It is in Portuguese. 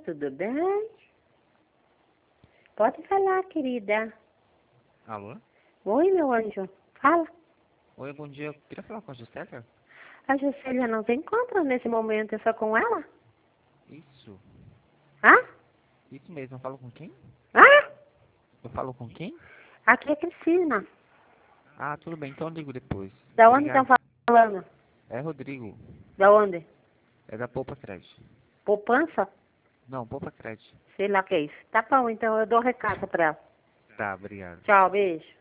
tudo bem? Pode falar, querida. Alô? Oi, meu anjo. Fala. Oi, bom dia. Eu queria falar com a Juscelia? A Juscelia não se encontra nesse momento, é só com ela? Isso. Hã? Isso mesmo. Eu falo com quem? Hã? Eu falo com quem? Aqui é Cristina. Ah, tudo bem. Então eu ligo depois. Da onde estão Obrigado. falando? É Rodrigo. Da onde? É da Poupa Crédito. Poupança? Não, Poupa Crédito. Sei lá o que é isso. Tá bom, então eu dou recado pra ela. Tá, obrigado. Tchau, beijo.